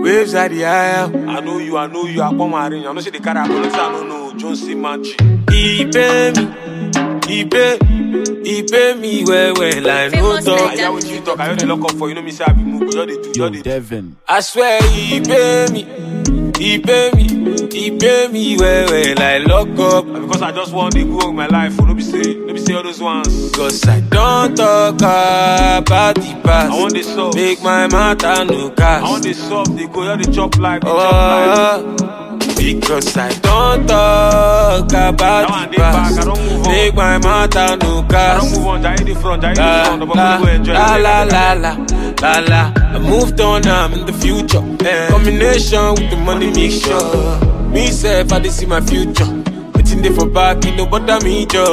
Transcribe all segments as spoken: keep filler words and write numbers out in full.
waves at the aisle. I know you, I know you, I come my ring. I know see the car, I don't know, John C. Manchi. He pay me, he pay, he pay me well, well, I know talk. I hear what you talk, I hear the lock up for you, know me say I be move, you they do, you they Devin. I swear he pay me, he pay me, he pay me well, well, I lock up. Because I just want to go with my life, no be say, no be say all those ones. Cause I don't talk about the past. I want the soft. Make my matter no cash. I want the soft, they go, you they chop like, they oh, chop like. Because I don't talk about the past. Back, Make my matter no cash. I don't move on, I hit the front, I hit la, the front. The la, go enjoy la, la, la, la, la, la. I moved on, I'm in the future. Yeah. Combination with the money mixture. Me self, I didn't see my future. Waiting there for back, you know, but I meet you.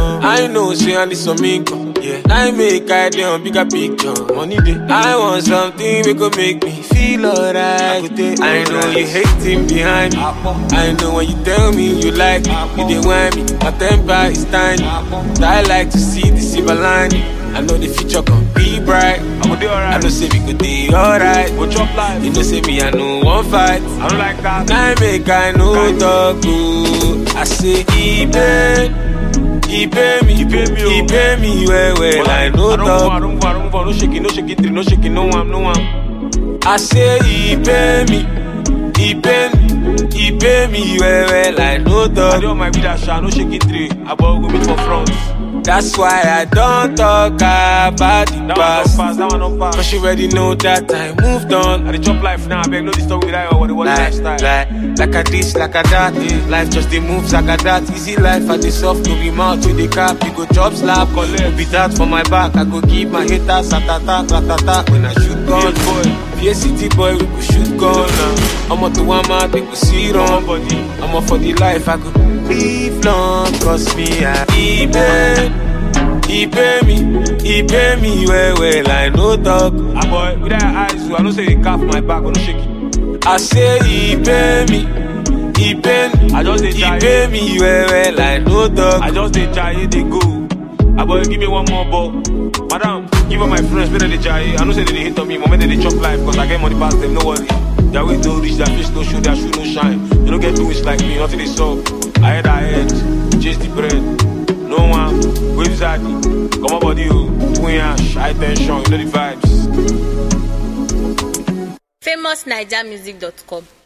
I know, say I need some income. Yeah. I make idea on bigger picture. Money day. I want something we could make me feel alright. I know you hating behind me. I know when you tell me you like me, you didn't want me. My temper is tiny. I like to see the silver lining. I know the future gon' be bright. I go do alright. I know say we could do alright. Go chop life. You know say me I know one fight. I don't like that. I make I know talk good. I say he pay, he pay me, he pay me, he pay me well well. I know talk. I don't move, I don't move, I don't shaking, no shaking three, no shaking, no one, no one. I say he pay me, he pay me, he pay me well well. I know talk. I don't mind with that shot, no shaking three. I bought go meet for front. That's why I don't talk about the that past. One that one don't pass. Cause you already know that I moved on. I dey chop life now, I beg no disturb with that or what like, lifestyle. Like, like a this, like a that. Yeah. Life just the moves like a that. Easy life at the soft to be mouth with the cap. You go job slap, collect. Be that for my back. I go give my haters a attack, attack when I shoot gun. Boy, Be a city boy, we go shoot gun now. I'm up to one man, they go see run. I'm up for the life, I go live long. Cause me, I even. He pay me, he pay me well, well, I know talk. Ah boy, with that eyes, I don't say he calf my back, I don't shake it. I say he pay me, he pay me, I just he pay me well, well, I know talk. I just dey try, they go. Ah boy, give me one more ball. Madam, give all my friends, better they try. I know say they hit on me, moment they chop life, cause I get money past them, no worry. Their way don't reach, their face no show, their shoe no shine. You don't get too much like me, nothing they solve. I head, I head, chase the bread. No one, waves at me. Come on, body, twin ash, high tension, you know the vibes. famous niger music dot com